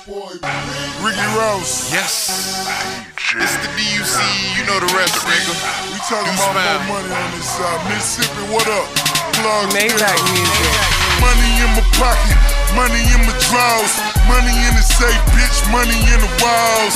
Ricky Ross. Yes. It's the DUC, you know the rest, nigga. We talking about more money on this side. Mississippi, what up? Plug Maybach music. Money in my pocket, money in my drawers, money in the safe, bitch, money in the walls.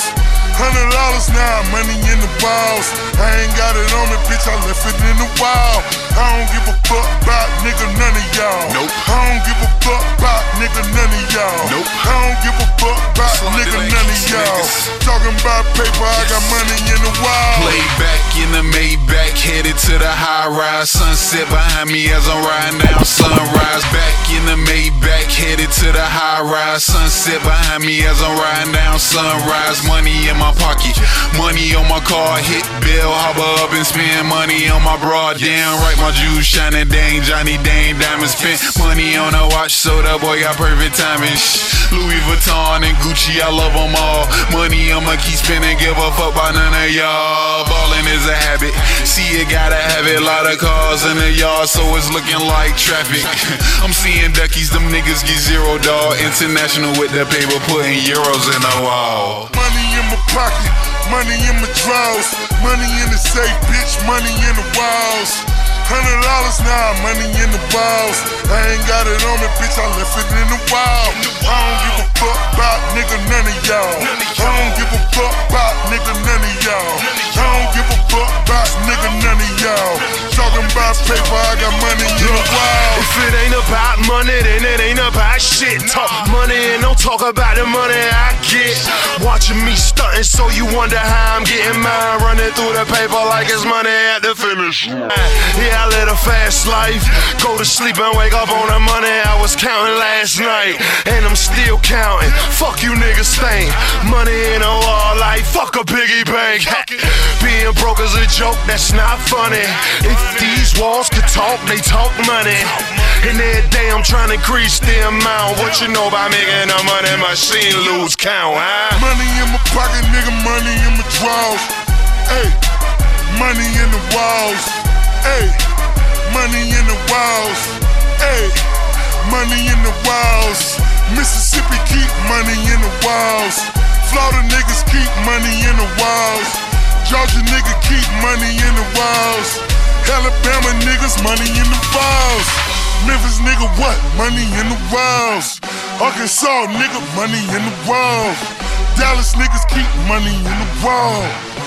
$100 now, money in the balls. I ain't got it on me, bitch, I left it in the wall. I don't give a fuck about nigga, none of y'all. Nope. I don't give a fuck about nigga, none of y'all. Nope. I don't give a fuck about nigga, none of y'all. Talking about paper, I got money in the wall. Laid back in the Maybach, headed to the high rise. Sunset behind me as I'm riding down Sunrise. Back in the Maybach, headed to the high rise. Sunset behind me as I'm riding down Sunrise. Money in my pocket, money on my car. Hit Bell Harbor up and spend money on my broad. Damn right, my jewels shining, dang Johnny Dang diamonds. Spent money on a watch, so that boy got perfect timing. Louis Vuitton and Gucci, I love them all. Money I'ma keep spending, give a fuck about none of y'all. Ballin' is a habit, see you gotta have it. Lot of cars in the yard, so it's looking like traffic. I'm seeing duckies, them niggas get $0. International with the paper, putting euros in the wall. Money in my pocket, money in my drawers, money in the safe, bitch, money in the walls. $100 now, money in the balls. I ain't got it on me, bitch, I left it in the wall. I don't give a fuck about nigga, none of y'all. I don't give a fuck about nigga, none of y'all. I don't give a fuck about nigga, none of y'all. Talking about paper, I got money in the wall. If it ain't about money, then it ain't about shit. Talk money and don't talk about the money I get. Watching me stunting, so you wonder how I'm getting mine. Running through the paper like it's money at the finish. Yeah, I live a fast life. Go to sleep and wake up on the money I was counting last night. And I'm still counting. Fuck you niggas think. Money in a wall like fuck a piggy bank. Being broke is a joke, that's not funny. If these walls could talk, they talk money. And every day I'm trying to increase the amount. What you know about making a money machine lose count, huh? Money in my pocket, nigga, money in my drawers. Hey, money in the walls. Hey, money in the walls. Hey, money in the walls. Mississippi keep money in the walls. Florida niggas keep money in the walls. Georgia nigga keep money in the walls. Alabama niggas money in the walls. Memphis nigga what? Money in the walls. Arkansas nigga money in the walls. Dallas niggas keep money in the wall.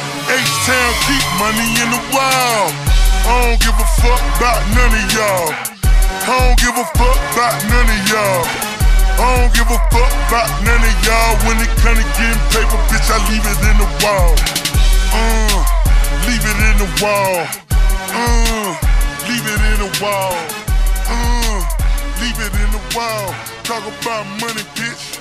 H-Town keep money in the wall. I don't give a fuck about none of y'all. I don't give a fuck about none of y'all. I don't give a fuck about none of y'all. When it come to getting paper, bitch, I leave it in the wall. Leave it in the wall. Leave it in the wall. Leave it in the wall. Talk about money, bitch.